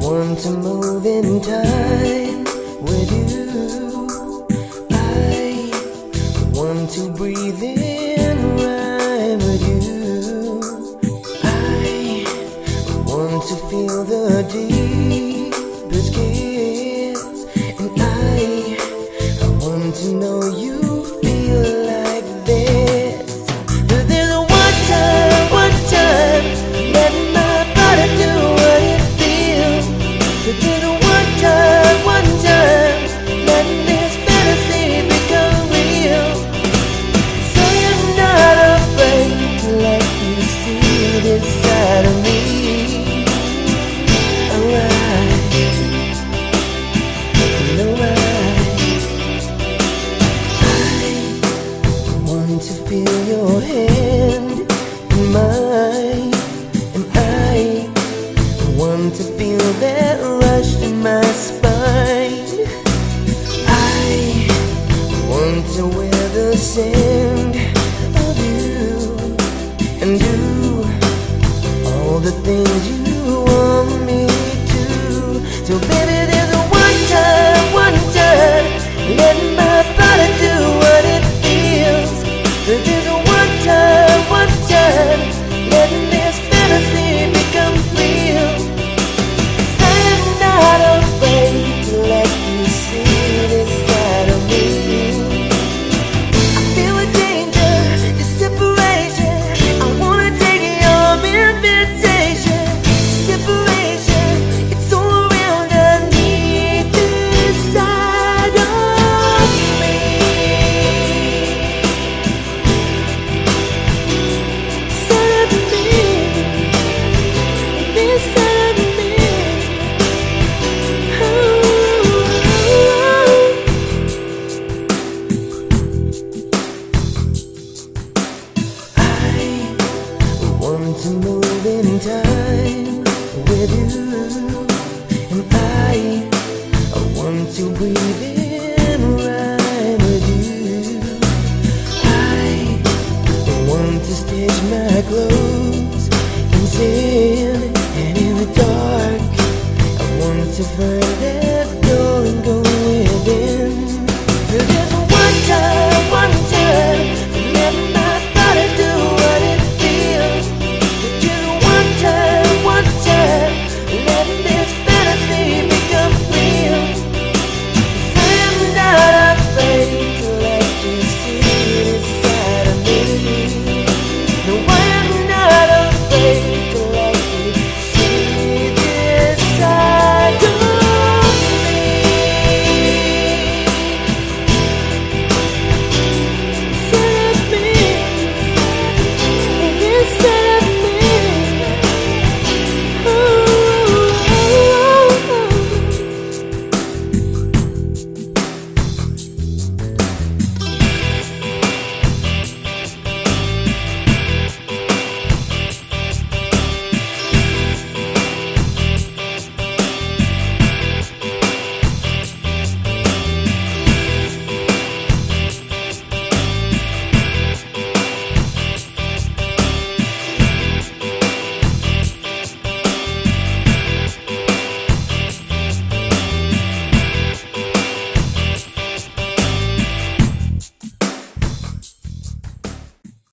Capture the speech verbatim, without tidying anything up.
want to move in time with you. I want to breathe in rhyme with you. I want to feel the deepest kiss, and I, I want to know you feel like this. But there's a one time, one time, let my body do what it feels. But there's a one time, one time, let this fantasy become real. So you're not afraid to let you see this side of me. Alright, alright. I want to feel your hand in mine, and I want to feel that rush in my spine. I want to wear the scent of you and do all the things you want me to. So baby, there's a one time, one time, let my body do what it feels. But there's a one time, one time, let this fantasy become real. 'Cause I'm not afraid to let you see this side of me. I feel a danger, the separation. I wanna take your invitation. Separation, it's all around. I need this side of me. Side of me, this side of me. I want to move in time with you, and I, I want to breathe in rhyme with you. I want to stitch my clothes in sin, and in the dark I want to find that